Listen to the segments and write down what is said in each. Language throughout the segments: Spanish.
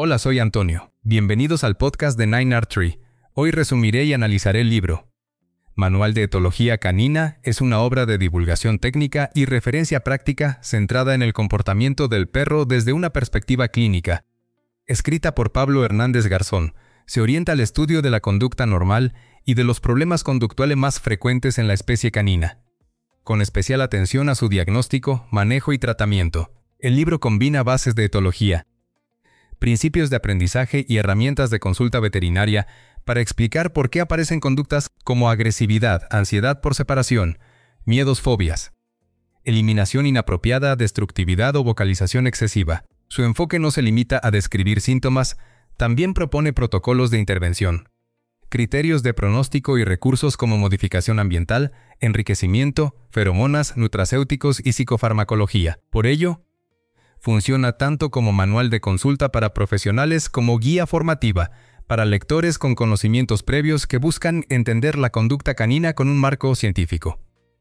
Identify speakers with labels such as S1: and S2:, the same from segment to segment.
S1: Hola, soy Antonio. Bienvenidos al podcast de 9R3. Hoy resumiré y analizaré el libro. Manual de Etología Canina es una obra de divulgación técnica y referencia práctica centrada en el comportamiento del perro desde una perspectiva clínica. Escrita por Pablo Hernández Garzón, se orienta al estudio de la conducta normal y de los problemas conductuales más frecuentes en la especie canina, con especial atención a su diagnóstico, manejo y tratamiento. El libro combina bases de etología, principios de aprendizaje y herramientas de consulta veterinaria para explicar por qué aparecen conductas como agresividad, ansiedad por separación, miedos, fobias, eliminación inapropiada, destructividad o vocalización excesiva. Su enfoque no se limita a describir síntomas, también propone protocolos de intervención, criterios de pronóstico y recursos como modificación ambiental, enriquecimiento, feromonas, nutracéuticos y psicofarmacología. Por ello, funciona tanto como manual de consulta para profesionales como guía formativa para lectores con conocimientos previos que buscan entender la conducta canina con un marco científico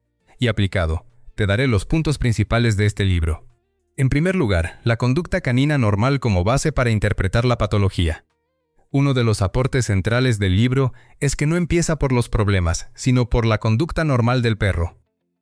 S1: y aplicado. Te daré los puntos principales de este libro. En primer lugar, la conducta canina normal como base para interpretar la patología. Uno de los aportes centrales del libro es que no empieza por los problemas, sino por la conducta normal del perro.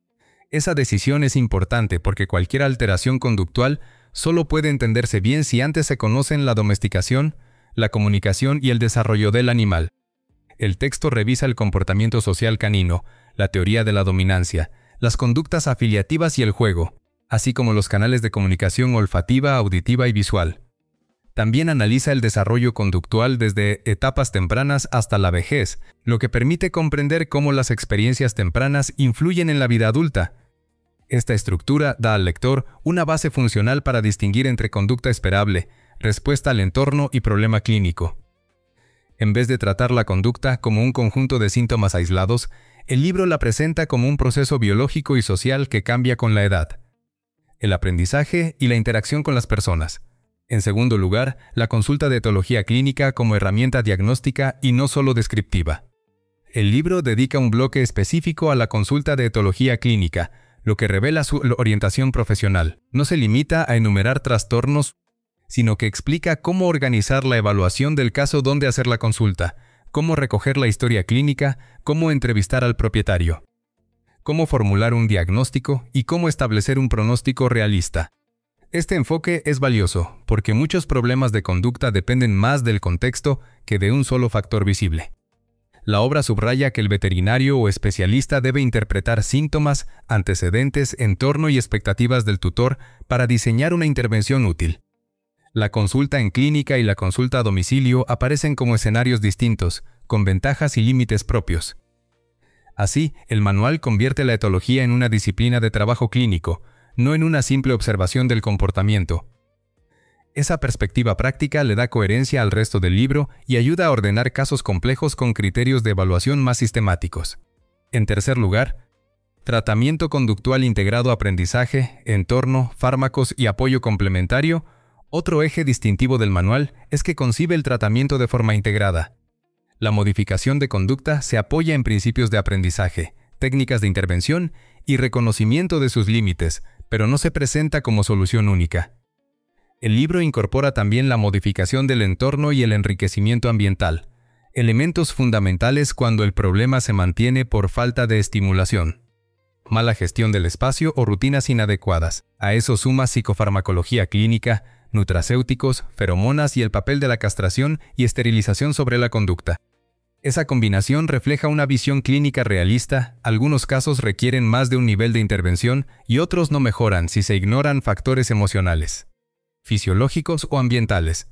S1: Esa decisión es importante porque cualquier alteración conductual solo puede entenderse bien si antes se conocen la domesticación, la comunicación y el desarrollo del animal. El texto revisa el comportamiento social canino, la teoría de la dominancia, las conductas afiliativas y el juego, así como los canales de comunicación olfativa, auditiva y visual. También analiza el desarrollo conductual desde etapas tempranas hasta la vejez, lo que permite comprender cómo las experiencias tempranas influyen en la vida adulta. Esta estructura da al lector una base funcional para distinguir entre conducta esperable, respuesta al entorno y problema clínico. En vez de tratar la conducta como un conjunto de síntomas aislados, el libro la presenta como un proceso biológico y social que cambia con la edad, el aprendizaje y la interacción con las personas. En segundo lugar, la consulta de etología clínica como herramienta diagnóstica y no solo descriptiva. El libro dedica un bloque específico a la consulta de etología clínica, lo que revela su orientación profesional. No se limita a enumerar trastornos, sino que explica cómo organizar la evaluación del caso, dónde hacer la consulta, cómo recoger la historia clínica, cómo entrevistar al propietario, cómo formular un diagnóstico y cómo establecer un pronóstico realista. Este enfoque es valioso porque muchos problemas de conducta dependen más del contexto que de un solo factor visible. La obra subraya que el veterinario o especialista debe interpretar síntomas, antecedentes, entorno y expectativas del tutor para diseñar una intervención útil. La consulta en clínica y la consulta a domicilio aparecen como escenarios distintos, con ventajas y límites propios. Así, el manual convierte la etología en una disciplina de trabajo clínico, no en una simple observación del comportamiento. Esa perspectiva práctica le da coherencia al resto del libro y ayuda a ordenar casos complejos con criterios de evaluación más sistemáticos. En tercer lugar, tratamiento conductual integrado, aprendizaje, entorno, fármacos y apoyo complementario. Otro eje distintivo del manual es que concibe el tratamiento de forma integrada. La modificación de conducta se apoya en principios de aprendizaje, técnicas de intervención y reconocimiento de sus límites, pero no se presenta como solución única. El libro incorpora también la modificación del entorno y el enriquecimiento ambiental, elementos fundamentales cuando el problema se mantiene por falta de estimulación, mala gestión del espacio o rutinas inadecuadas. A eso suma psicofarmacología clínica, nutracéuticos, feromonas y el papel de la castración y esterilización sobre la conducta. Esa combinación refleja una visión clínica realista. Algunos casos requieren más de un nivel de intervención y otros no mejoran si se ignoran factores emocionales, fisiológicos o ambientales.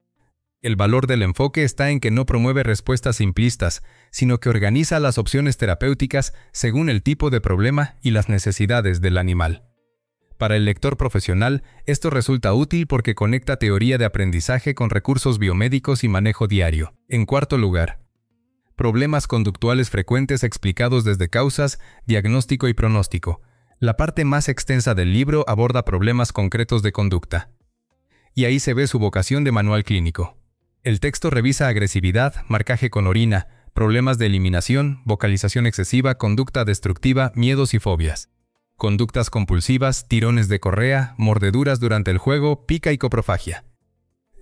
S1: El valor del enfoque está en que no promueve respuestas simplistas, sino que organiza las opciones terapéuticas según el tipo de problema y las necesidades del animal. Para el lector profesional, esto resulta útil porque conecta teoría de aprendizaje con recursos biomédicos y manejo diario. En cuarto lugar, problemas conductuales frecuentes explicados desde causas, diagnóstico y pronóstico. La parte más extensa del libro aborda problemas concretos de conducta. Y ahí se ve su vocación de manual clínico. El texto revisa agresividad, marcaje con orina, problemas de eliminación, vocalización excesiva, conducta destructiva, miedos y fobias, conductas compulsivas, tirones de correa, mordeduras durante el juego, pica y coprofagia.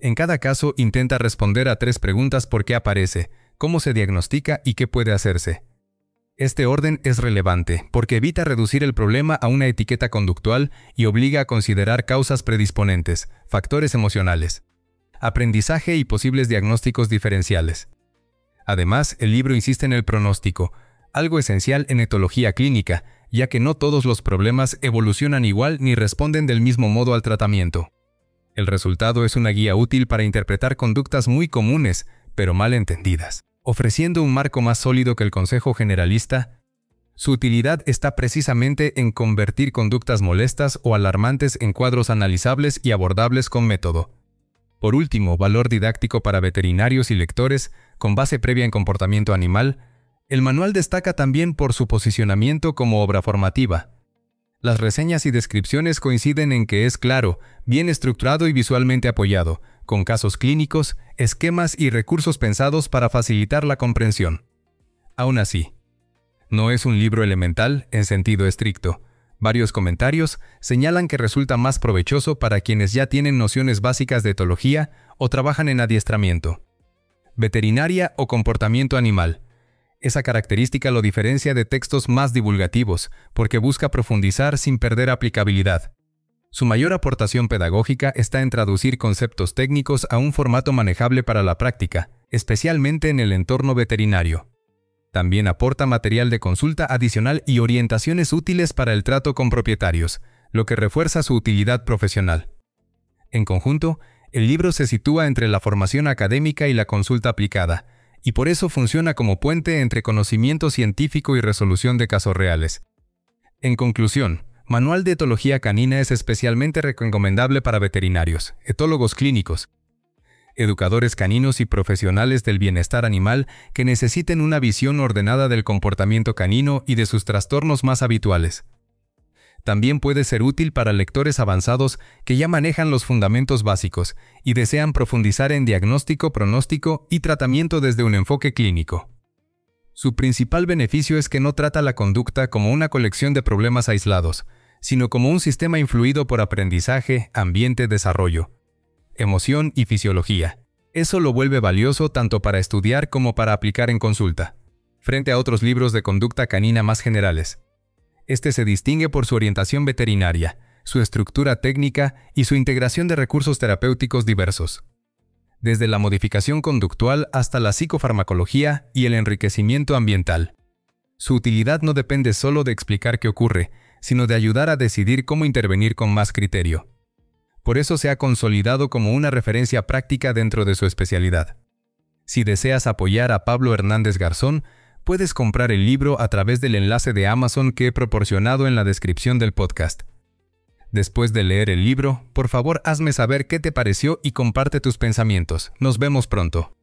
S1: En cada caso, intenta responder a 3 preguntas: ¿por qué aparece?, ¿cómo se diagnostica y qué puede hacerse? Este orden es relevante porque evita reducir el problema a una etiqueta conductual y obliga a considerar causas predisponentes, factores emocionales, aprendizaje y posibles diagnósticos diferenciales. Además, el libro insiste en el pronóstico, algo esencial en etología clínica, ya que no todos los problemas evolucionan igual ni responden del mismo modo al tratamiento. El resultado es una guía útil para interpretar conductas muy comunes, pero mal entendidas, ofreciendo un marco más sólido que el consejo generalista. Su utilidad está precisamente en convertir conductas molestas o alarmantes en cuadros analizables y abordables con método. Por último, valor didáctico para veterinarios y lectores, con base previa en comportamiento animal. El manual destaca también por su posicionamiento como obra formativa. Las reseñas y descripciones coinciden en que es claro, bien estructurado y visualmente apoyado, con casos clínicos, esquemas y recursos pensados para facilitar la comprensión. Aún así, no es un libro elemental en sentido estricto. Varios comentarios señalan que resulta más provechoso para quienes ya tienen nociones básicas de etología o trabajan en adiestramiento veterinaria o comportamiento animal. Esa característica lo diferencia de textos más divulgativos, porque busca profundizar sin perder aplicabilidad. Su mayor aportación pedagógica está en traducir conceptos técnicos a un formato manejable para la práctica, especialmente en el entorno veterinario. También aporta material de consulta adicional y orientaciones útiles para el trato con propietarios, lo que refuerza su utilidad profesional. En conjunto, el libro se sitúa entre la formación académica y la consulta aplicada, y por eso funciona como puente entre conocimiento científico y resolución de casos reales. En conclusión, Manual de Etología Canina es especialmente recomendable para veterinarios, etólogos clínicos, educadores caninos y profesionales del bienestar animal que necesiten una visión ordenada del comportamiento canino y de sus trastornos más habituales. También puede ser útil para lectores avanzados que ya manejan los fundamentos básicos y desean profundizar en diagnóstico, pronóstico y tratamiento desde un enfoque clínico. Su principal beneficio es que no trata la conducta como una colección de problemas aislados, sino como un sistema influido por aprendizaje, ambiente, desarrollo, emoción y fisiología. Eso lo vuelve valioso tanto para estudiar como para aplicar en consulta, frente a otros libros de conducta canina más generales. Este se distingue por su orientación veterinaria, su estructura técnica y su integración de recursos terapéuticos diversos, desde la modificación conductual hasta la psicofarmacología y el enriquecimiento ambiental. Su utilidad no depende solo de explicar qué ocurre, sino de ayudar a decidir cómo intervenir con más criterio. Por eso se ha consolidado como una referencia práctica dentro de su especialidad. Si deseas apoyar a Pablo Hernández Garzón, puedes comprar el libro a través del enlace de Amazon que he proporcionado en la descripción del podcast. Después de leer el libro, por favor hazme saber qué te pareció y comparte tus pensamientos. Nos vemos pronto.